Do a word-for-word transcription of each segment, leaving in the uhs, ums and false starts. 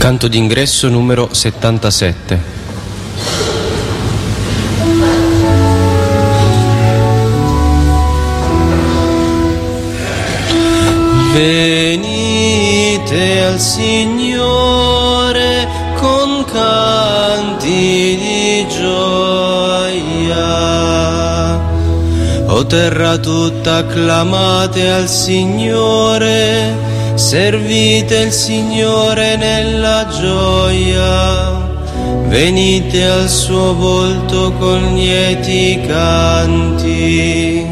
Canto d'ingresso numero settantasette. Venite al Signore con canti di gioia. O terra tutta, acclamate al Signore, servite il Signore nella gioia. Venite al suo volto con lieti canti.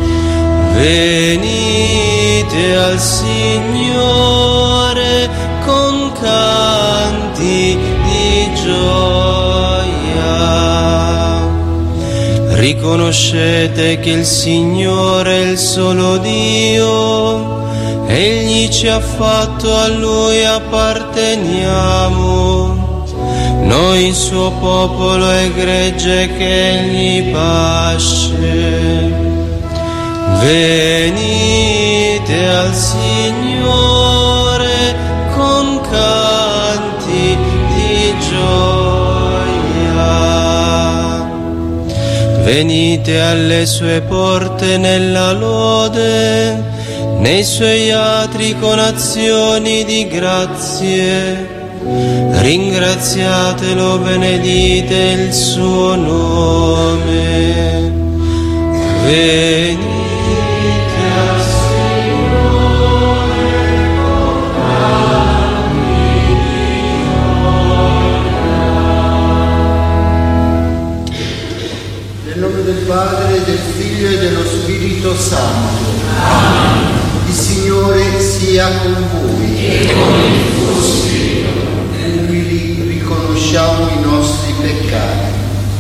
Venite al Signore con canti di gioia. Riconoscete che il Signore è il solo Dio, Egli ci ha fatto, a Lui apparteniamo. Noi suo popolo e gregge che Egli pasce. Venite al Signore con canti di gioia. Venite alle sue porte nella lode, nei suoi atri con azioni di grazie. Ringraziatelo, benedite il suo nome. Venite al Signore con canti di gioia. Nel nome del Padre, del Figlio e dello Spirito Santo. Amen. Il Signore sia con voi. E con il tuo spirito. Umili riconosciamo i nostri peccati.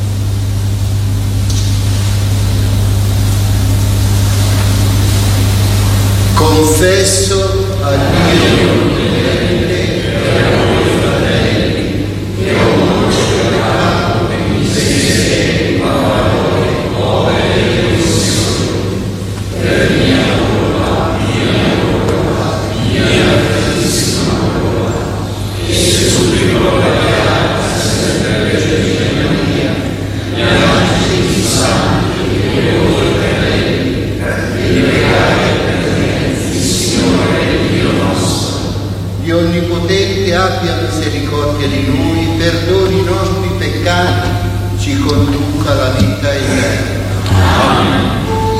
Confesso a Dio vivente e a voi fratelli che ho molto peccato in pensieri, parole, opere e omissioni, per mia colpa, mia colpa, mia grandissima colpa, e se supplico la grazia sempre Vergine Maria, gli angeli, i santi e voi fratelli, di pregare per me, il Signore Dio nostro. Dio Onnipotente abbia misericordia di noi, perdoni i nostri peccati, ci conduca alla vita eterna. Amen.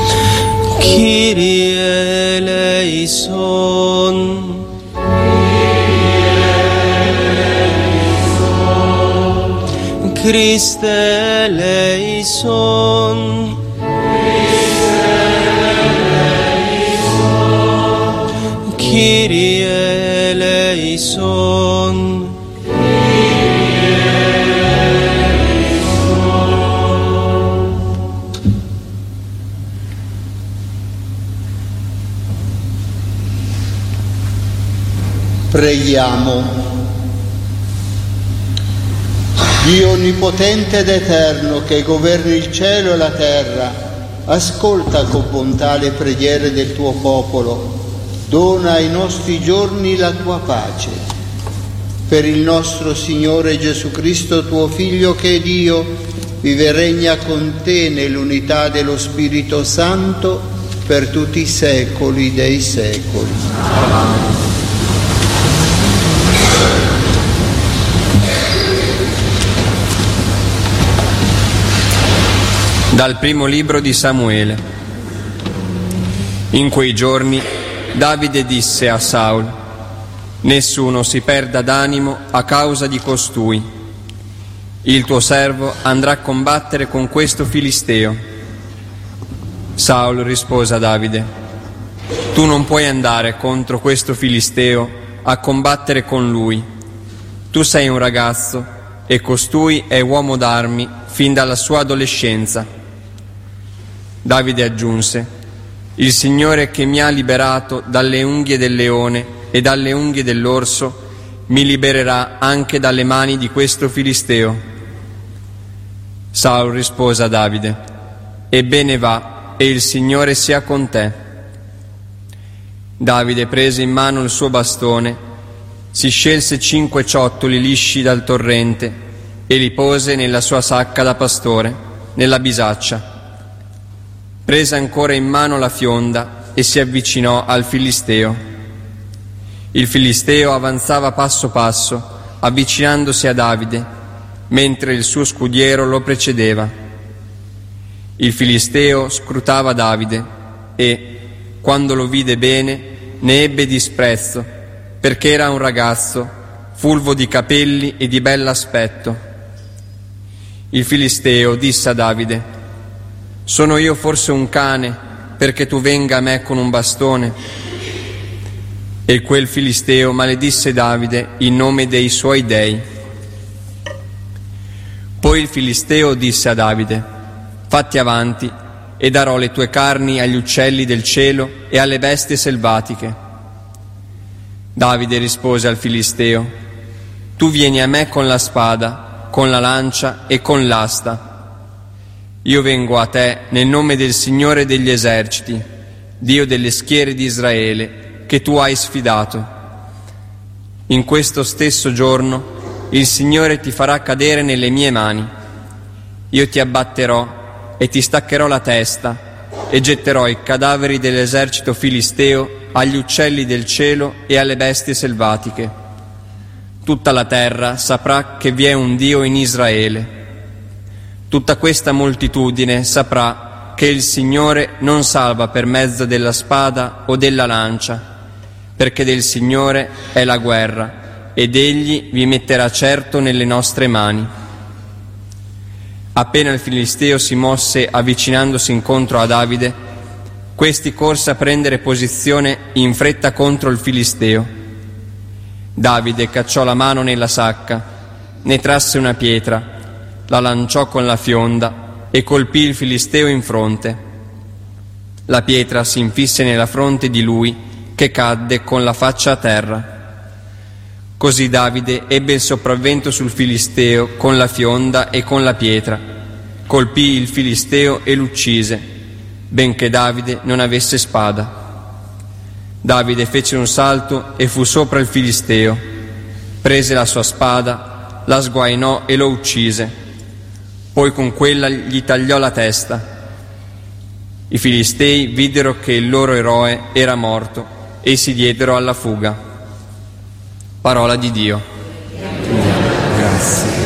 Kyrie eleison. Christe eleison. Kyrie eleison. Preghiamo. Dio onnipotente ed eterno, che governi il cielo e la terra, ascolta con bontà le preghiere del tuo popolo. Dona ai nostri giorni la tua pace. Per il nostro Signore Gesù Cristo, tuo Figlio, che è Dio, vive e regna con te nell'unità dello Spirito Santo per tutti i secoli dei secoli. Amen. Dal primo libro di Samuele. In quei giorni Davide disse a Saul: nessuno si perda d'animo a causa di costui. Il tuo servo andrà a combattere con questo filisteo. Saul rispose a Davide: tu non puoi andare contro questo filisteo a combattere con lui. Tu sei un ragazzo e costui è uomo d'armi fin dalla sua adolescenza. Davide aggiunse: il Signore che mi ha liberato dalle unghie del leone e dalle unghie dell'orso mi libererà anche dalle mani di questo filisteo. Saul rispose a Davide: ebbene va, e il Signore sia con te. Davide prese in mano il suo bastone si scelse cinque ciottoli lisci dal torrente e li pose nella sua sacca da pastore, nella bisaccia. Prese ancora in mano la fionda e si avvicinò al Filisteo. Il Filisteo avanzava passo passo, avvicinandosi a Davide, mentre il suo scudiero lo precedeva. Il Filisteo scrutava Davide e, quando lo vide bene, ne ebbe disprezzo, perché era un ragazzo, fulvo di capelli e di bell'aspetto. Il Filisteo disse a Davide: «Sono io forse un cane, perché tu venga a me con un bastone?» E quel Filisteo maledisse Davide in nome dei suoi dei. Poi il Filisteo disse a Davide: «Fatti avanti, e darò le tue carni agli uccelli del cielo e alle bestie selvatiche». Davide rispose al Filisteo: «Tu vieni a me con la spada, con la lancia e con l'asta. Io vengo a te nel nome del Signore degli eserciti, Dio delle schiere di Israele, che tu hai sfidato. In questo stesso giorno il Signore ti farà cadere nelle mie mani. Io ti abbatterò e ti staccherò la testa e getterò i cadaveri dell'esercito filisteo agli uccelli del cielo e alle bestie selvatiche. Tutta la terra saprà che vi è un Dio in Israele. Tutta questa moltitudine saprà che il Signore non salva per mezzo della spada o della lancia, perché del Signore è la guerra, ed Egli vi metterà certo nelle nostre mani». Appena il Filisteo si mosse avvicinandosi incontro a Davide, questi corse a prendere posizione in fretta contro il Filisteo. Davide cacciò la mano nella sacca, ne trasse una pietra, la lanciò con la fionda e colpì il Filisteo in fronte. La pietra si infisse nella fronte di lui, che cadde con la faccia a terra. Così Davide ebbe il sopravvento sul Filisteo con la fionda e con la pietra, colpì il Filisteo e l'uccise, benché Davide non avesse spada. Davide fece un salto e fu sopra il Filisteo, prese la sua spada, la sguainò e lo uccise, poi con quella gli tagliò la testa. I Filistei videro che il loro eroe era morto e si diedero alla fuga. Parola di Dio. Grazie.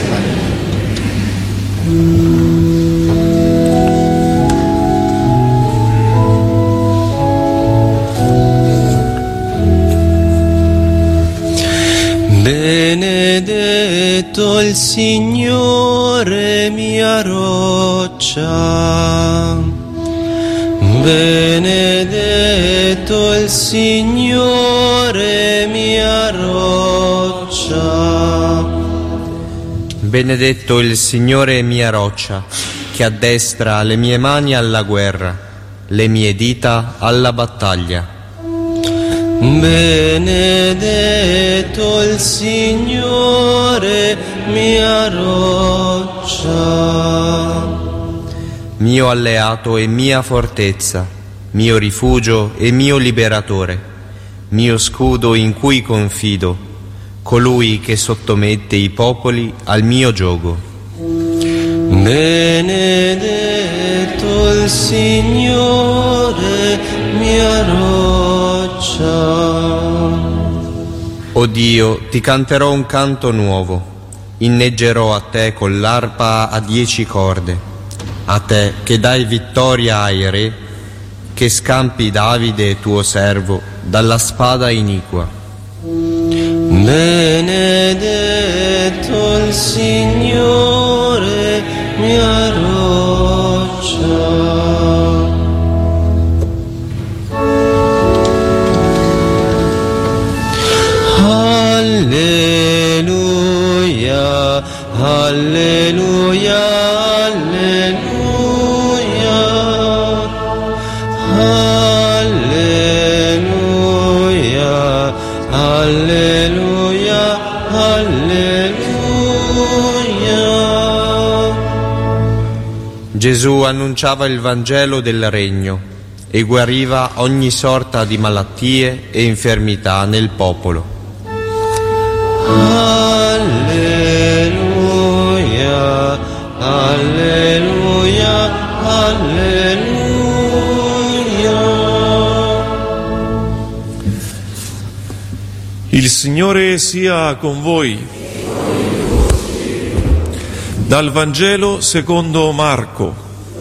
Benedetto il Signore, mia roccia. Benedetto il Signore, mia roccia. Benedetto il Signore, mia roccia, che addestra le mie mani alla guerra, le mie dita alla battaglia. Benedetto il Signore, mia roccia. Mio alleato e mia fortezza, mio rifugio e mio liberatore, mio scudo in cui confido, colui che sottomette i popoli al mio giogo. Benedetto il Signore, mia roccia. O Dio, ti canterò un canto nuovo, inneggerò a te con l'arpa a dieci corde, a te che dai vittoria ai re, che scampi Davide tuo servo dalla spada iniqua. Benedetto il Signore, mia roccia. Alleluia, alleluia, alleluia, alleluia, alleluia, alleluia. Gesù annunciava il Vangelo del Regno e guariva ogni sorta di malattie e infermità nel popolo. Il Signore sia con voi. Dal Vangelo secondo Marco.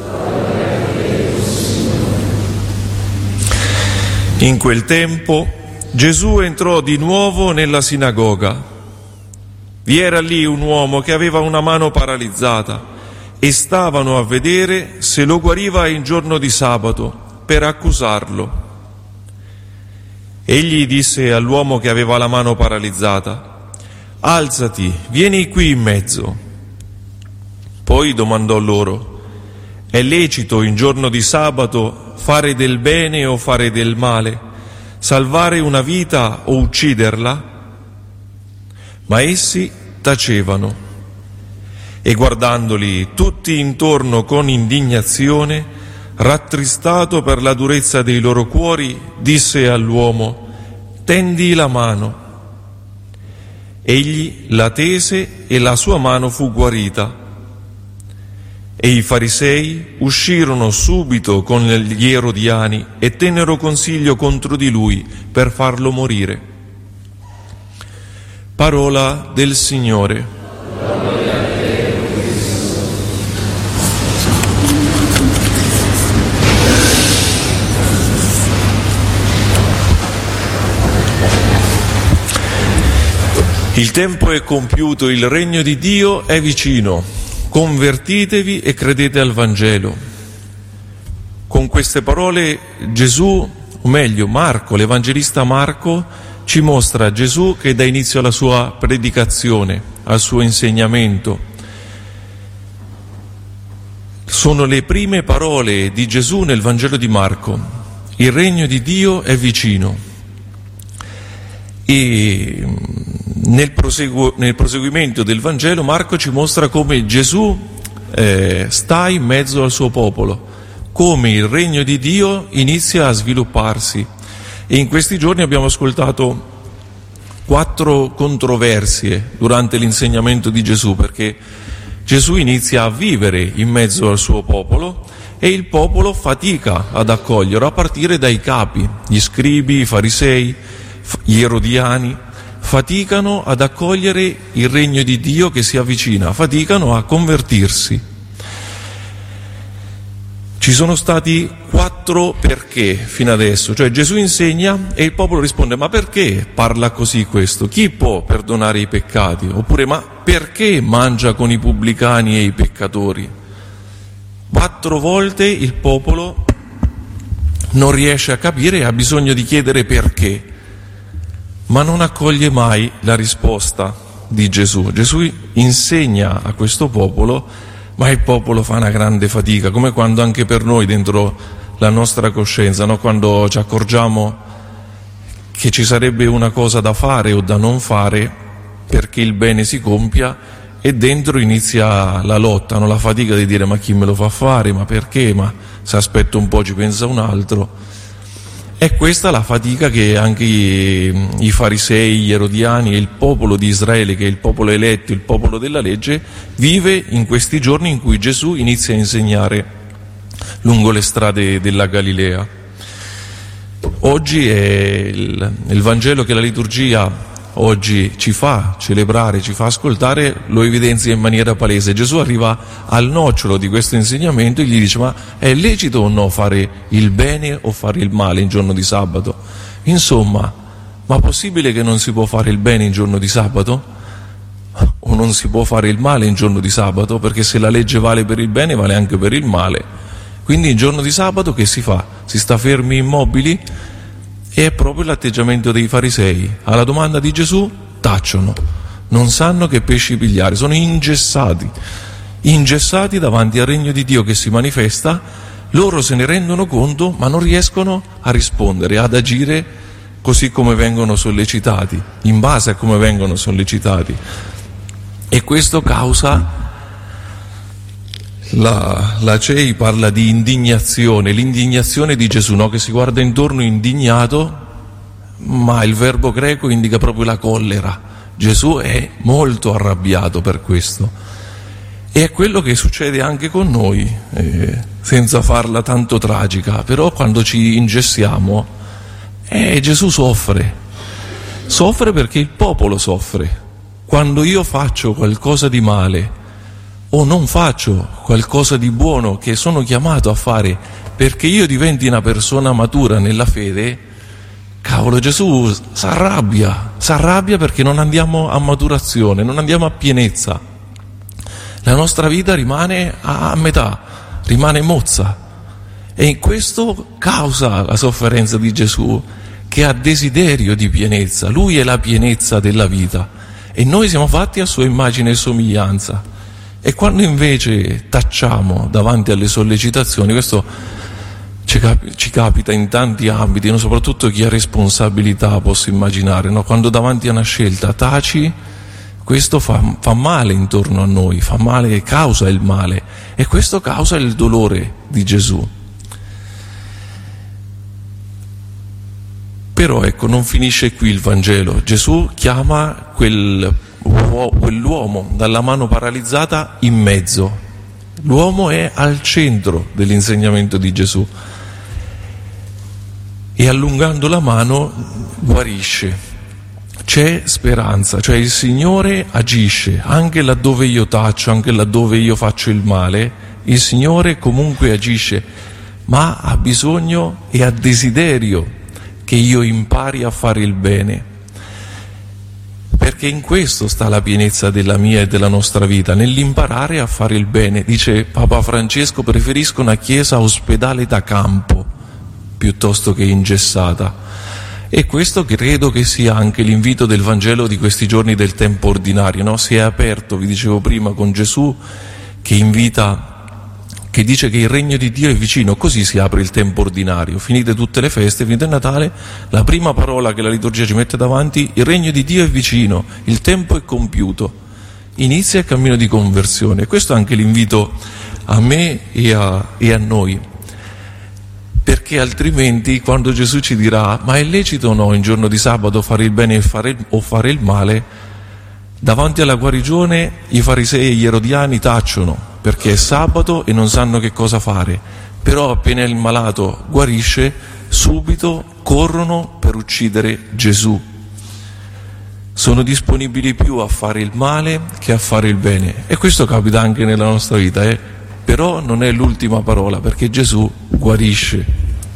In quel tempo Gesù entrò di nuovo nella sinagoga. Vi era lì un uomo che aveva una mano paralizzata e stavano a vedere se lo guariva in giorno di sabato per accusarlo. Egli disse all'uomo che aveva la mano paralizzata: alzati, vieni qui in mezzo. Poi domandò loro: è lecito in giorno di sabato fare del bene o fare del male, salvare una vita o ucciderla? Ma essi tacevano. E guardandoli tutti intorno con indignazione, rattristato per la durezza dei loro cuori, disse all'uomo: tendi la mano. Egli la tese e la sua mano fu guarita. E i farisei uscirono subito con gli erodiani e tennero consiglio contro di lui per farlo morire. Parola del Signore. Il tempo è compiuto, il regno di Dio è vicino. Convertitevi e credete al Vangelo. Con queste parole Gesù, o meglio Marco, l'Evangelista Marco, ci mostra Gesù che dà inizio alla sua predicazione, al suo insegnamento. Sono le prime parole di Gesù nel Vangelo di Marco. Il regno di Dio è vicino. E nel, proseguo, nel proseguimento del Vangelo Marco ci mostra come Gesù eh, sta in mezzo al suo popolo, come il regno di Dio inizia a svilupparsi. E in questi giorni abbiamo ascoltato quattro controversie durante l'insegnamento di Gesù, perché Gesù inizia a vivere in mezzo al suo popolo e il popolo fatica ad accoglierlo, a partire dai capi, gli scribi, i farisei, gli erodiani, faticano ad accogliere il regno di Dio che si avvicina, faticano a convertirsi. Ci sono stati quattro perché fino adesso, cioè Gesù insegna e il popolo risponde: ma perché parla così questo? Chi può perdonare i peccati? Oppure ma perché mangia con i pubblicani e i peccatori? Quattro volte il popolo non riesce a capire e ha bisogno di chiedere perché, ma non accoglie mai la risposta di Gesù. Gesù insegna a questo popolo, ma il popolo fa una grande fatica, come quando anche per noi dentro la nostra coscienza, no? Quando ci accorgiamo che ci sarebbe una cosa da fare o da non fare perché il bene si compia, e dentro inizia la lotta, no? La fatica di dire: ma chi me lo fa fare, ma perché, ma se aspetto un po' ci pensa un altro. È questa la fatica che anche i, i farisei, gli erodiani e il popolo di Israele, che è il popolo eletto, il popolo della legge, vive in questi giorni in cui Gesù inizia a insegnare lungo le strade della Galilea. Oggi è il, il Vangelo che la liturgia oggi ci fa celebrare, ci fa ascoltare, lo evidenzia in maniera palese. Gesù arriva al nocciolo di questo insegnamento e gli dice: ma è lecito o no fare il bene o fare il male in giorno di sabato? Insomma, ma possibile che non si può fare il bene in giorno di sabato? O non si può fare il male in giorno di sabato? Perché se la legge vale per il bene, vale anche per il male. Quindi in giorno di sabato che si fa? Si sta fermi immobili? E è proprio l'atteggiamento dei farisei. Alla domanda di Gesù tacciono, non sanno che pesci pigliare, sono ingessati, ingessati davanti al regno di Dio che si manifesta. Loro se ne rendono conto, ma non riescono a rispondere, ad agire così come vengono sollecitati, in base a come vengono sollecitati. E questo causa, la, la C E I parla di indignazione, l'indignazione di Gesù, no? Che si guarda intorno indignato, ma il verbo greco indica proprio la collera. Gesù è molto arrabbiato per questo. E è quello che succede anche con noi, eh, senza farla tanto tragica, però quando ci ingessiamo, eh, Gesù soffre. Soffre perché il popolo soffre. Quando io faccio qualcosa di male o non faccio qualcosa di buono che sono chiamato a fare perché io diventi una persona matura nella fede, cavolo, Gesù si arrabbia, si arrabbia perché non andiamo a maturazione, non andiamo a pienezza. La nostra vita rimane a metà, rimane mozza. E in questo causa la sofferenza di Gesù, che ha desiderio di pienezza. Lui è la pienezza della vita e noi siamo fatti a sua immagine e somiglianza. E quando invece tacciamo davanti alle sollecitazioni, questo ci, cap- ci capita in tanti ambiti, no? Soprattutto chi ha responsabilità, posso immaginare, no? Quando davanti a una scelta taci, questo fa, fa male intorno a noi, fa male, causa il male, e questo causa il dolore di Gesù. Però ecco, non finisce qui il Vangelo. Gesù chiama quel, quell'uomo dalla mano paralizzata in mezzo. L'uomo è al centro dell'insegnamento di Gesù e allungando la mano guarisce. C'è speranza, cioè il Signore agisce anche laddove io taccio, anche laddove io faccio il male. Il Signore comunque agisce, ma ha bisogno e ha desiderio che io impari a fare il bene, perché in questo sta la pienezza della mia e della nostra vita, nell'imparare a fare il bene. Dice Papa Francesco: preferisco una chiesa ospedale da campo piuttosto che ingessata. E questo credo che sia anche l'invito del Vangelo di questi giorni del tempo ordinario, no? Si è aperto, vi dicevo prima, con Gesù che invita, che dice che il regno di Dio è vicino. Così si apre il tempo ordinario. Finite tutte le feste, finite il Natale, la prima parola che la liturgia ci mette davanti: il regno di Dio è vicino, il tempo è compiuto, inizia il cammino di conversione. Questo è anche l'invito a me e a, e a noi, perché altrimenti quando Gesù ci dirà ma è lecito o no in giorno di sabato fare il bene e fare, o fare il male, davanti alla guarigione i farisei e gli erodiani tacciono perché è sabato e non sanno che cosa fare, però appena il malato guarisce subito corrono per uccidere Gesù. Sono disponibili più a fare il male che a fare il bene, e questo capita anche nella nostra vita, eh? Però non è l'ultima parola, perché Gesù guarisce.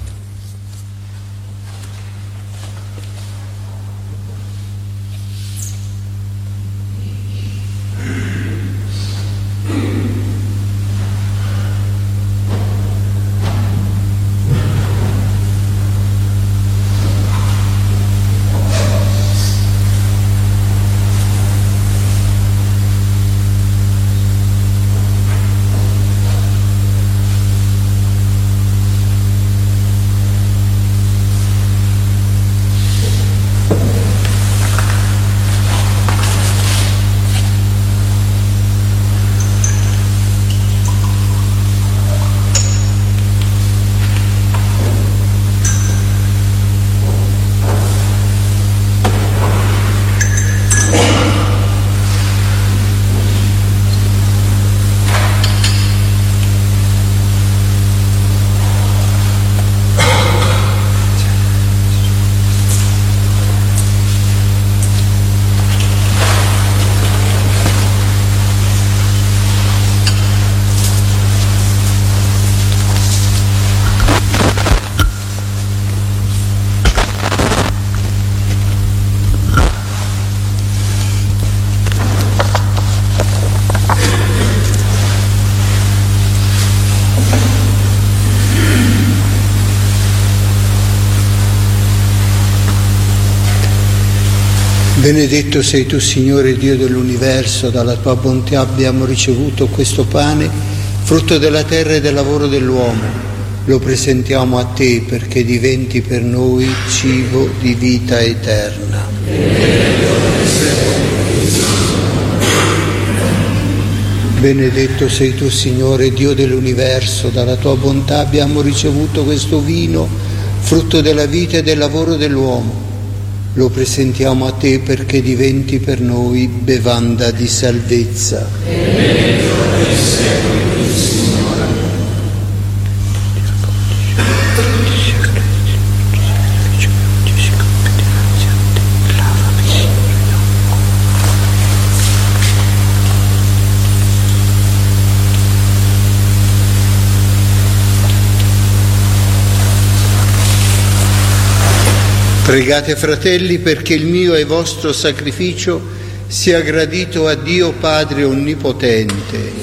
Benedetto sei tu, Signore Dio dell'universo, dalla tua bontà abbiamo ricevuto questo pane, frutto della terra e del lavoro dell'uomo. Lo presentiamo a te perché diventi per noi cibo di vita eterna. Benedetto sei tu, Signore Dio dell'universo, dalla tua bontà abbiamo ricevuto questo vino, frutto della vita e del lavoro dell'uomo. Lo presentiamo a te perché diventi per noi bevanda di salvezza. Pregate, fratelli, perché il mio e vostro sacrificio sia gradito a Dio Padre Onnipotente.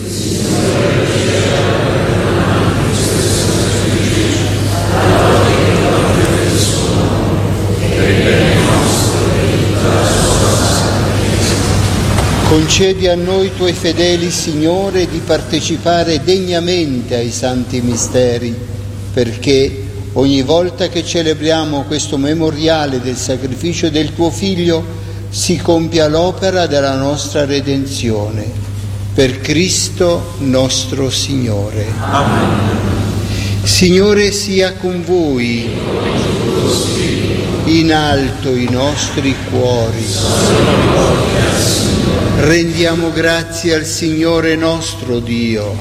Concedi a noi tuoi fedeli, Signore, di partecipare degnamente ai santi misteri, perché ogni volta che celebriamo questo memoriale del sacrificio del tuo Figlio si compia l'opera della nostra redenzione. Per Cristo nostro Signore. Amen. Signore sia con voi. In alto i nostri cuori. Rendiamo grazie al Signore nostro Dio.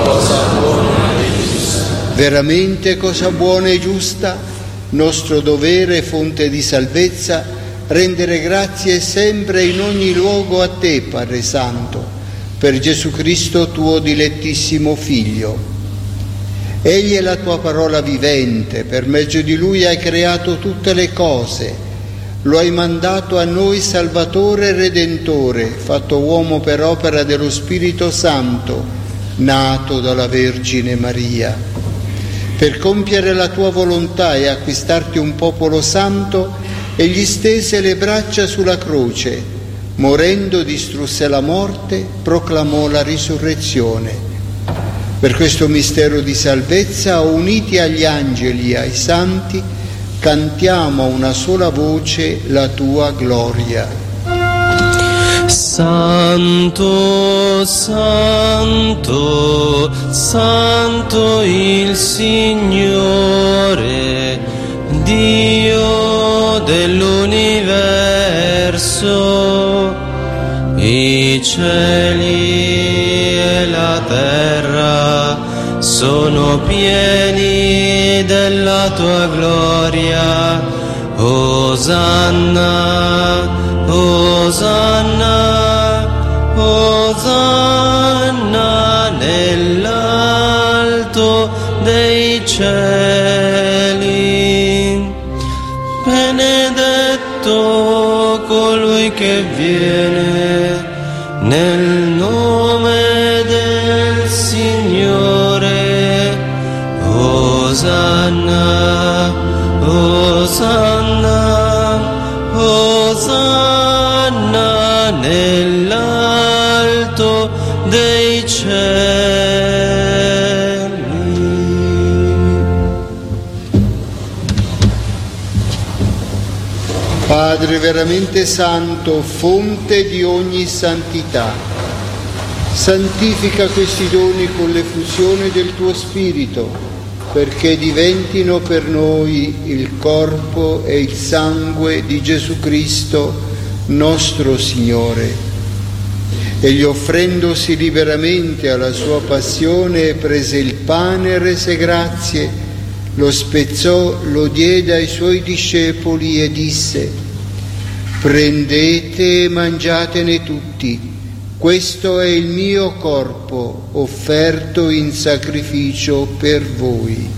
Veramente cosa buona e giusta, nostro dovere e fonte di salvezza, rendere grazie sempre in ogni luogo a te, Padre Santo, per Gesù Cristo tuo dilettissimo Figlio. Egli è la tua parola vivente, per mezzo di Lui hai creato tutte le cose, lo hai mandato a noi Salvatore e Redentore, fatto uomo per opera dello Spirito Santo, nato dalla Vergine Maria. Per compiere la tua volontà e acquistarti un popolo santo, egli stese le braccia sulla croce, morendo distrusse la morte, proclamò la risurrezione. Per questo mistero di salvezza, uniti agli angeli e ai santi, cantiamo a una sola voce la tua gloria. Santo, santo, santo il Signore, Dio dell'universo, i cieli e la terra sono pieni della tua gloria. Osanna, Osanna, Osanna nell'alto dei cieli. Benedetto colui che viene nel nome del Signore. Osanna, Osanna, Osanna nell'alto dei cieli. Padre veramente santo, fonte di ogni santità, santifica questi doni con l'effusione del tuo Spirito, perché diventino per noi il corpo e il sangue di Gesù Cristo, nostro Signore. Egli, offrendosi liberamente alla sua passione, prese il pane e rese grazie, lo spezzò, lo diede ai suoi discepoli e disse: prendete e mangiatene tutti, questo è il mio corpo offerto in sacrificio per voi.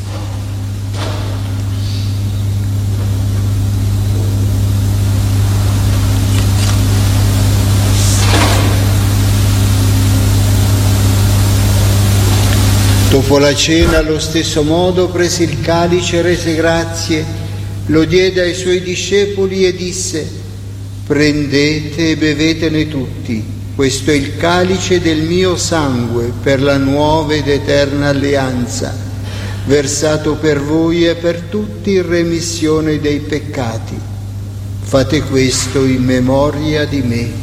Dopo la cena, allo stesso modo, prese il calice, rese grazie, lo diede ai suoi discepoli e disse: prendete e bevetene tutti, questo è il calice del mio sangue per la nuova ed eterna alleanza, versato per voi e per tutti in remissione dei peccati. Fate questo in memoria di me.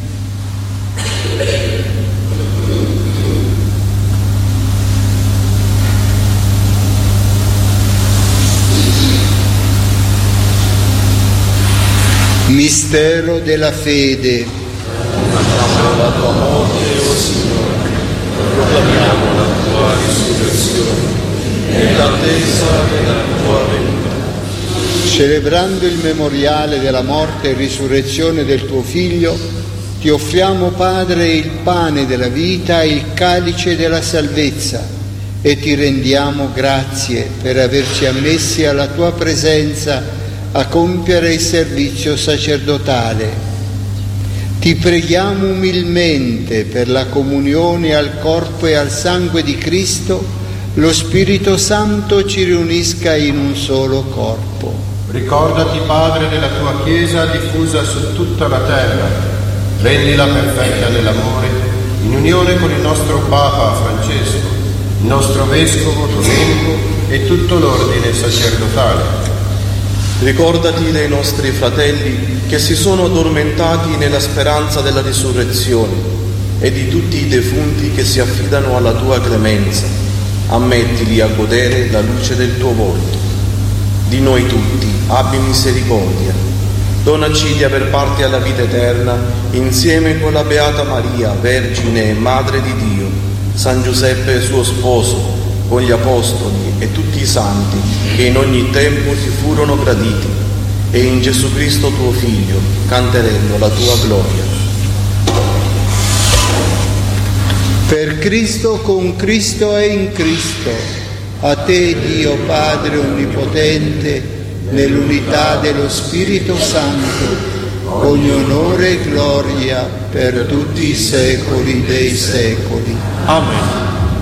Mistero della fede. Proclamiamo la tua morte, o Signore, proclamiamo la tua risurrezione, nell'attesa della tua venuta. Celebrando il memoriale della morte e risurrezione del tuo Figlio, ti offriamo, Padre, il pane della vita e il calice della salvezza, e ti rendiamo grazie per averci ammessi alla tua presenza a compiere il servizio sacerdotale. Ti preghiamo umilmente per la comunione al corpo e al sangue di Cristo, lo Spirito Santo ci riunisca in un solo corpo. Ricordati, Padre, della tua Chiesa diffusa su tutta la terra, rendila perfetta nell'amore, in unione con il nostro Papa Francesco, il nostro Vescovo Domenico e tutto l'ordine sacerdotale. Ricordati dei nostri fratelli che si sono addormentati nella speranza della risurrezione e di tutti i defunti che si affidano alla tua clemenza. Ammettili a godere la luce del tuo volto. Di noi tutti abbi misericordia. Donaci di aver parte alla vita eterna insieme con la Beata Maria, Vergine e Madre di Dio, San Giuseppe suo sposo, con gli Apostoli e tutti i santi che in ogni tempo ti furono graditi, e in Gesù Cristo tuo Figlio canteremo la tua gloria. Per Cristo, con Cristo e in Cristo, a te Dio Padre Onnipotente, nell'unità dello Spirito Santo, ogni onore e gloria per tutti i secoli dei secoli. Amen.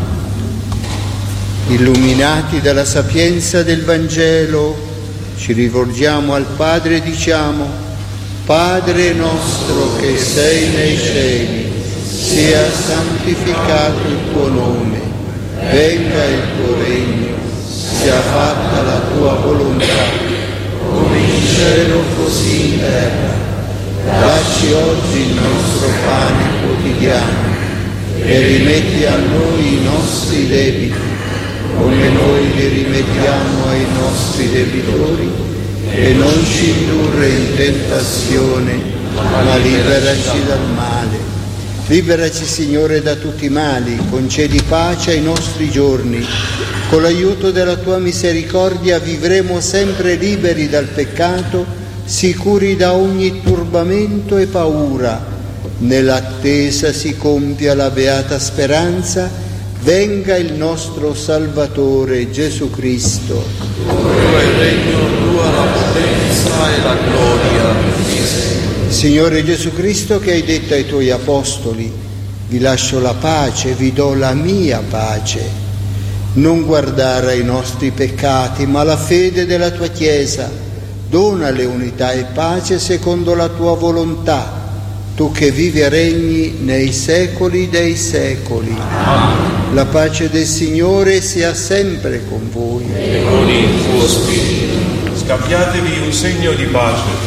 Illuminati dalla sapienza del Vangelo, ci rivolgiamo al Padre e diciamo: Padre nostro che sei nei cieli, sia santificato il tuo nome, venga il tuo regno, sia fatta la tua volontà, come in cielo così in terra. Dacci oggi il nostro pane quotidiano e rimetti a noi i nostri debiti, come noi li rimettiamo ai nostri debitori, e non ci indurre in tentazione, ma liberaci dal male. Liberaci, Signore, da tutti i mali, concedi pace ai nostri giorni. Con l'aiuto della tua misericordia vivremo sempre liberi dal peccato, sicuri da ogni turbamento e paura. Nell'attesa si compia la beata speranza. Venga il nostro Salvatore Gesù Cristo. Tuo è il regno, tua la potenza e la gloria. Signore Gesù Cristo, che hai detto ai tuoi apostoli: vi lascio la pace, vi do la mia pace. Non guardare ai nostri peccati, ma alla fede della tua Chiesa. Donale unità e pace secondo la tua volontà, tu che vivi e regni nei secoli dei secoli. Amen. La pace del Signore sia sempre con voi. E con il tuo spirito. Scambiatevi un segno di pace.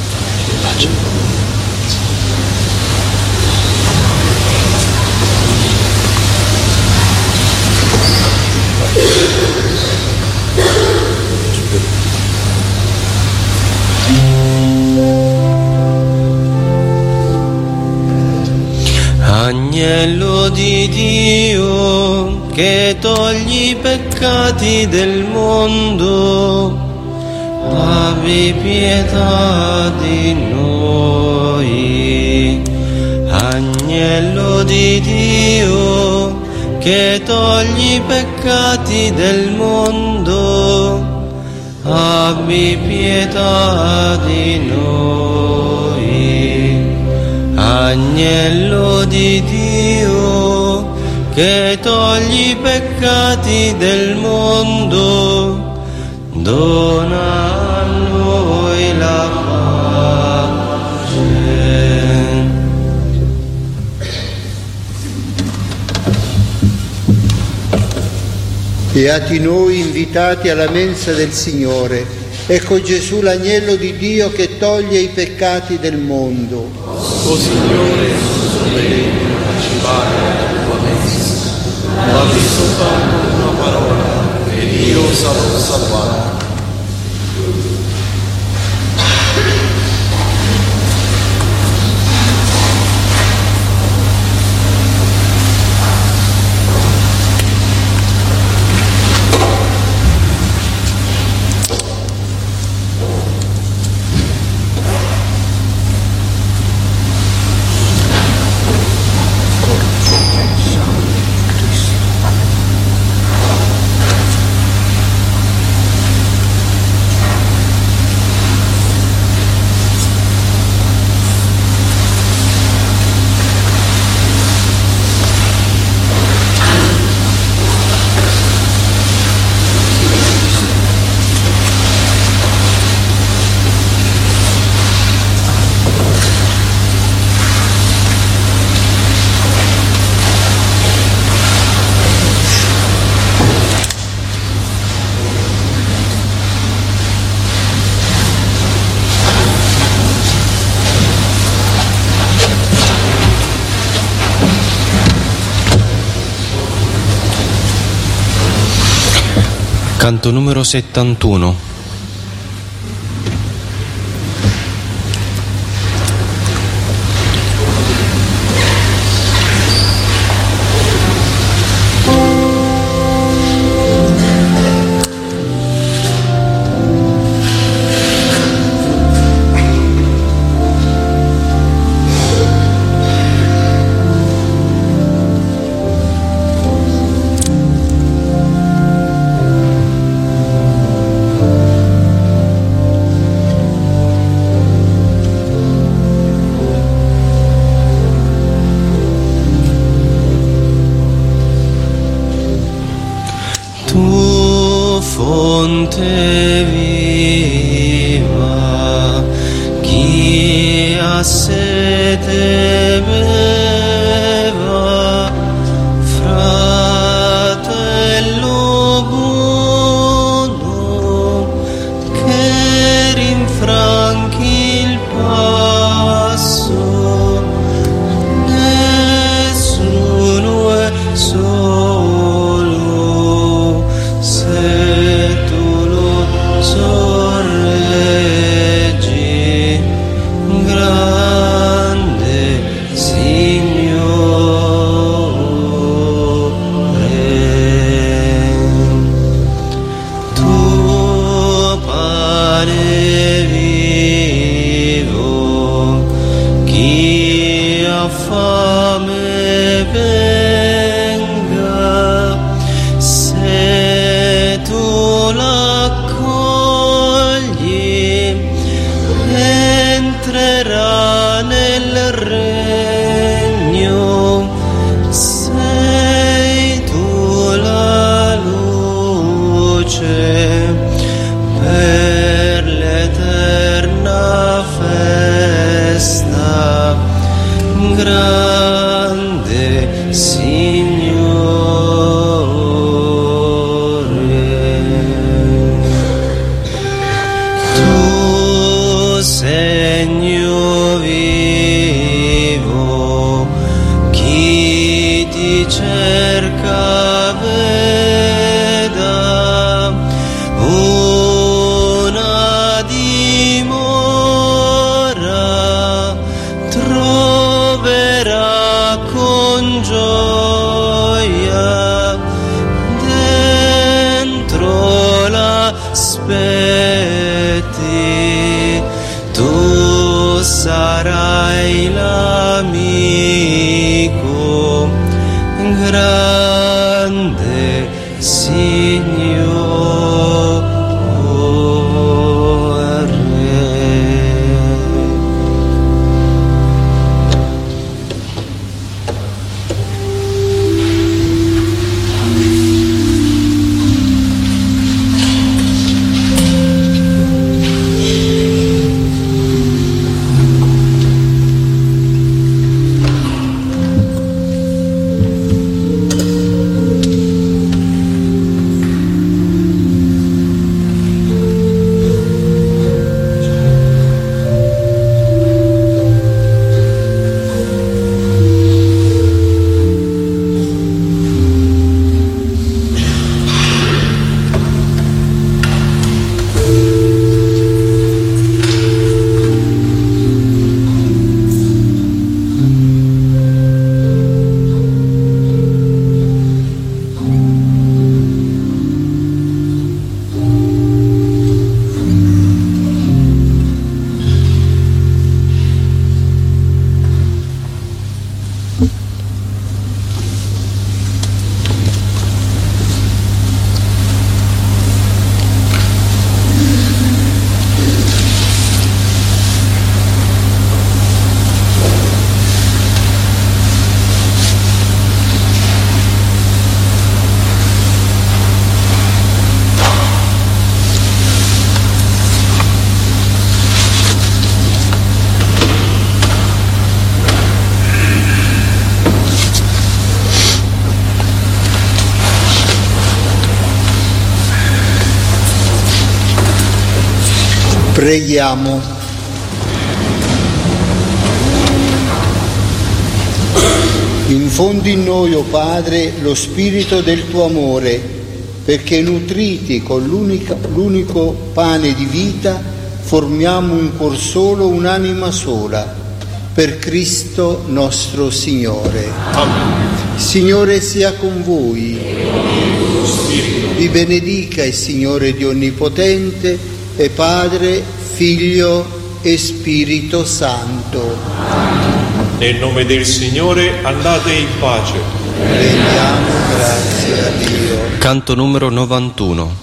Agnello di Dio che togli i peccati del mondo, abbi pietà di noi. Agnello di Dio che togli i peccati del mondo, abbi pietà di noi. Agnello di Dio che togli i peccati del mondo, dona a noi la pace. Beati noi invitati alla mensa del Signore. Ecco Gesù, l'agnello di Dio che toglie i peccati del mondo. O Signore, non sono degno di partecipare alla tua mensa, ma di soltanto una parola ed io sarò salvato. Canto numero settantuno. Fonte viva, chi ha sete beva, fratello buono, che rinfranchi il passo, nessuno è solo, se tu lo sorreggi, grande Signore. Tuo pane vivo, chi ha fame venga, se tu l'accogli, entrerà nel regno, sei tu la luce per l'eterna festa, grande Signore. Tu segno vivo, chi ti cerca veda, una dimora troverà con gioia, dentro l'aspetti, tu sarai l'amico, grande Signore. Preghiamo. Infondi in noi, o Padre, lo spirito del tuo amore, perché nutriti con l'unico, l'unico pane di vita formiamo un cuor solo, un'anima sola, per Cristo nostro Signore. Amen. Signore sia con voi. Vi benedica il Signore Dio Onnipotente, e Padre, Figlio e Spirito Santo. Nel nome del Signore andate in pace. Rendiamo grazie a Dio. Canto numero novantuno.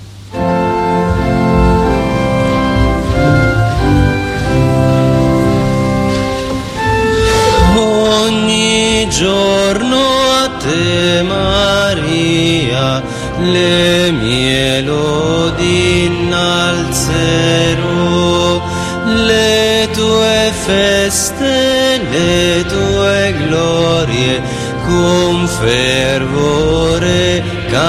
Ogni giorno a te, Maria, le mie lodi innalzerò, le tue feste, le tue glorie, con fervore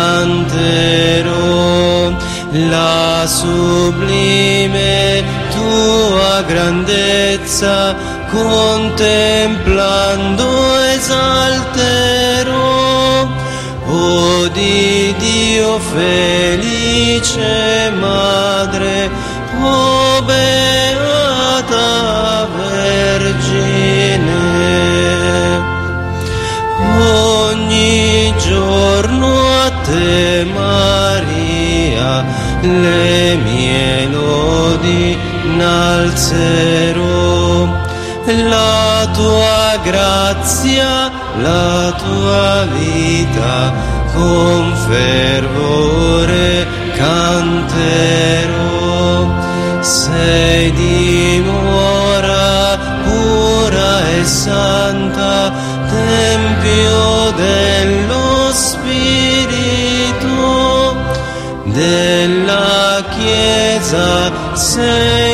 canterò. La sublime tua grandezza contemplando esalterò. O di Dio felice Madre, o beata Vergine, ogni giorno a te, Maria, le mie lodi innalzerò. La tua grazia, la tua vita, con fervore canterò. Sei dimora pura e santa, tempio dello Spirito, della Chiesa sei